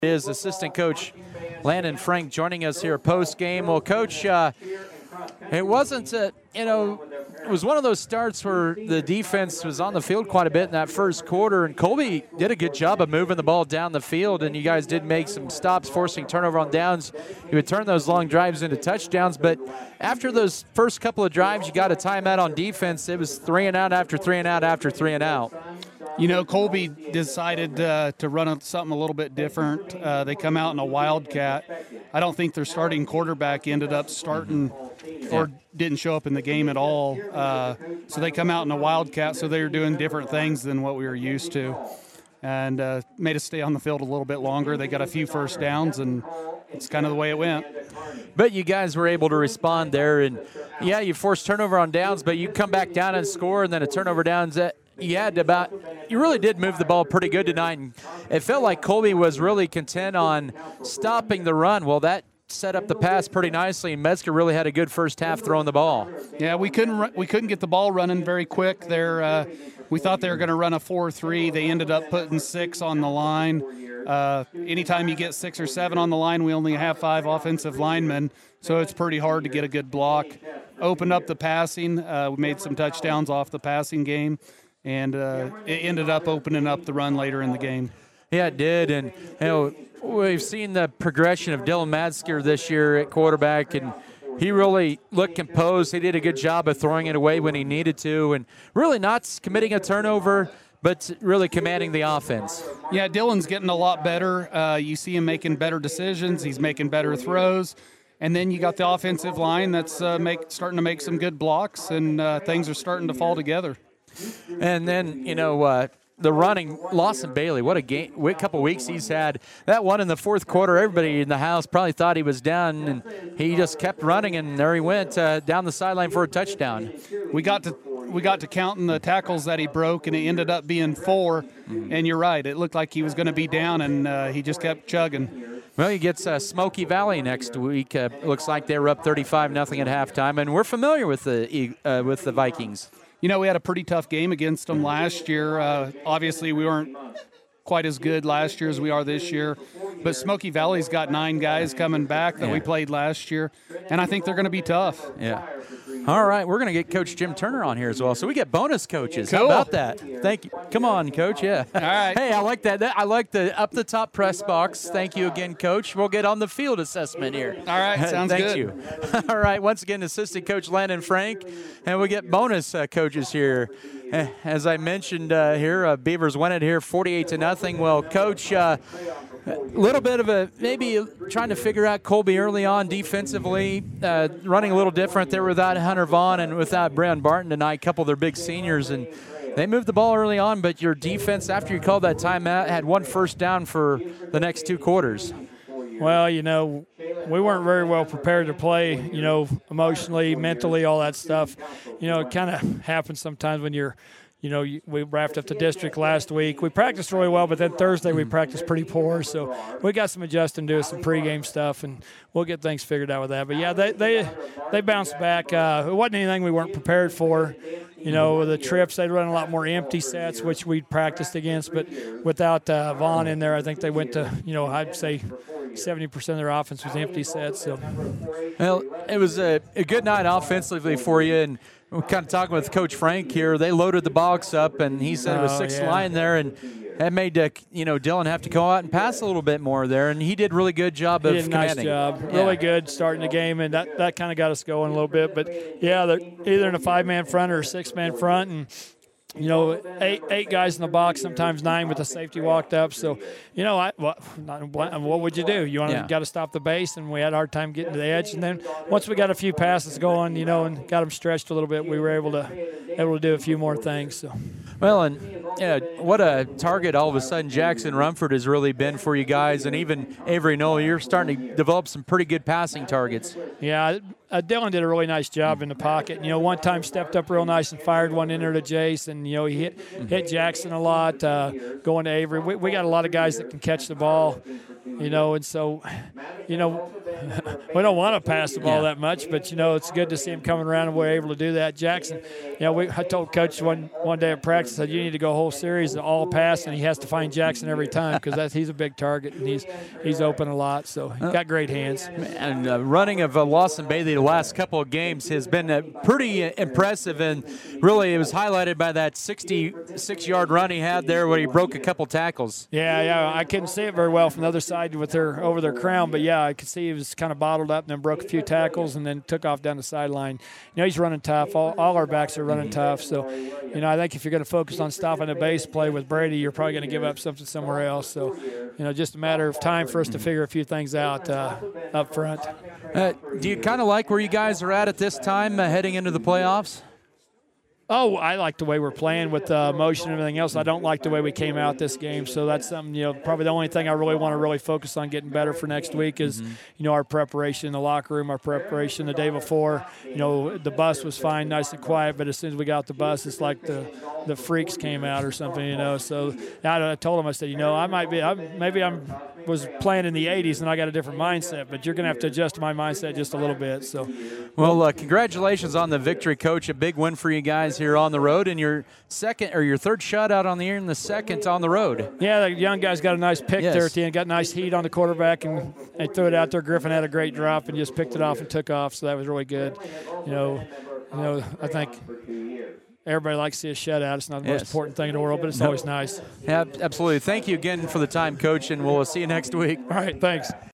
Is assistant coach Landon Frank joining us here post game. Well, coach, it wasn't it was one of those starts where the defense was on the field quite a bit in that first quarter, and Colby did a good job of moving the ball down the field, and you guys did make some stops, forcing turnover on downs. You would turn those long drives into touchdowns, but after those first couple of drives, you got a timeout on defense. It was 3 and out after 3 and out after 3 and out. You know, Colby decided to run something a little bit different. They come out in a wildcat. I don't think their starting quarterback ended up starting or didn't show up in the game at all. So they come out in a wildcat, so they were doing different things than what we were used to, and made us stay on the field a little bit longer. They got a few first downs, and it's kind of the way it went. But you guys were able to respond there, and, yeah, you forced turnover on downs, but you come back down and score, and then a turnover downs you really did move the ball pretty good tonight, and it felt like Colby was really content on stopping the run. Well, that set up the pass pretty nicely, and Metzger really had a good first half throwing the ball. Yeah, we couldn't get the ball running very quick there. We thought they were going to run a 4-3. They ended up putting 6 on the line. Anytime you get 6 or 7 on the line, we only have 5 offensive linemen, so it's pretty hard to get a good block. Opened up the passing. We made some touchdowns off the passing game. And it ended up opening up the run later in the game. Yeah, it did. And, we've seen the progression of Dylan Metzger this year at quarterback, and he really looked composed. He did a good job of throwing it away when he needed to, and really not committing a turnover, but really commanding the offense. Yeah, Dylan's getting a lot better. You see him making better decisions. He's making better throws. And then you got the offensive line that's starting to make some good blocks, and things are starting to fall together. And then, the running, Lawson Bailey, what a couple weeks he's had. That one in the fourth quarter, everybody in the house probably thought he was done, and he just kept running, and there he went down the sideline for a touchdown. We got to counting the tackles that he broke, and it ended up being 4. And you're right, it looked like he was going to be down, and he just kept chugging. Well, he gets Smoky Valley next week. Looks like they were up 35-0 at halftime, and we're familiar with the Vikings. You know, we had a pretty tough game against them last year. Obviously, we weren't quite as good last year as we are this year. But Smoky Valley's got 9 guys coming back that we played last year, and I think they're going to be tough. Yeah. All right, we're going to get Coach Jim Turner on here as well. So we get bonus coaches. Cool. How about that? Thank you. Come on, Coach. Yeah. All right. Hey, I like that. I like the up-the-top press box. Thank you again, Coach. We'll get on the field assessment here. All right, sounds Thank good. you. All right, once again, Assistant Coach Landon Frank, and we get bonus coaches here. As I mentioned here, Beavers won it here 48-0. Well, Coach, a little bit of maybe trying to figure out Colby early on defensively, running a little different. They were without Hunter Vaughn and without Brian Barton tonight, a couple of their big seniors, and they moved the ball early on, but your defense, after you called that timeout, had 1 first down for the next 2 quarters. Well, we weren't very well prepared to play, emotionally, mentally, all that stuff. It kind of happens sometimes when we wrapped up the district last week. We practiced really well, but then Thursday we practiced pretty poor. So we got some adjusting to do, some pregame stuff, and we'll get things figured out with that. But, yeah, they bounced back. It wasn't anything we weren't prepared for. The trips, they'd run a lot more empty sets, which we practiced against. But without Vaughn in there, I think they went to, I'd say 70% of their offense was empty sets. So, well, it was a good night offensively for you, and we're kind of talking with Coach Frank here. They loaded the box up, and he said it was 6 line there, and that made Dylan have to go out and pass a little bit more there, and he did a really good job of commanding. Nice job. Yeah. Really good starting the game, and that kind of got us going a little bit. But, yeah, they're either in a 5-man front or a 6-man front, and eight guys in the box, sometimes 9 with the safety walked up. So, what would you do? Got to stop the base, and we had a hard time getting to the edge. And then once we got a few passes going, and got them stretched a little bit, we were able to do a few more things. So, well, and what a target all of a sudden Jackson Rumford has really been for you guys, and even Avery Knoll, you're starting to develop some pretty good passing targets. Yeah. Dylan did a really nice job in the pocket. One time stepped up real nice and fired one in there to Jace, and he hit Jackson a lot, going to Avery. We got a lot of guys that can catch the ball, and so, we don't want to pass the ball that much, but it's good to see him coming around and we're able to do that. Jackson, I told Coach one day at practice, I said you need to go whole series all pass, and he has to find Jackson every time because he's a big target and he's open a lot. So he got great hands. And running of Lawson Bailey the last couple of games has been pretty impressive, and really it was highlighted by that 66-yard run he had there where he broke a couple tackles. Yeah, I couldn't see it very well from the other side with over their crown, but I could see he was kind of bottled up and then broke a few tackles and then took off down the sideline. He's running tough. All our backs are running tough. So, I think if you're going to focus on stopping the base play with Brady, you're probably going to give up something somewhere else. So, just a matter of time for us to figure a few things out up front. Do you kind of like where you guys are at this time heading into the playoffs? Oh, I like the way we're playing with motion and everything else. I don't like the way we came out this game. So that's something, probably the only thing I really want to really focus on getting better for next week is, our preparation in the locker room, our preparation the day before. The bus was fine, nice and quiet, but as soon as we got the bus, it's like the freaks came out or something, So I told him, I said, I was playing in the 80s and I got a different mindset, but you're going to have to adjust my mindset just a little bit. So, well, congratulations on the victory, Coach. A big win for you guys here on the road, and your third shutout on the year and the second on the road. Yeah, the young guys got a nice pick there at the end, got nice heat on the quarterback, and they threw it out there. Griffin had a great drop and just picked it off and took off, so that was really good. I think everybody likes to see a shutout. It's not the most important thing in the world, but it's always nice. Yeah, absolutely. Thank you again for the time, Coach, and we'll see you next week. All right, thanks.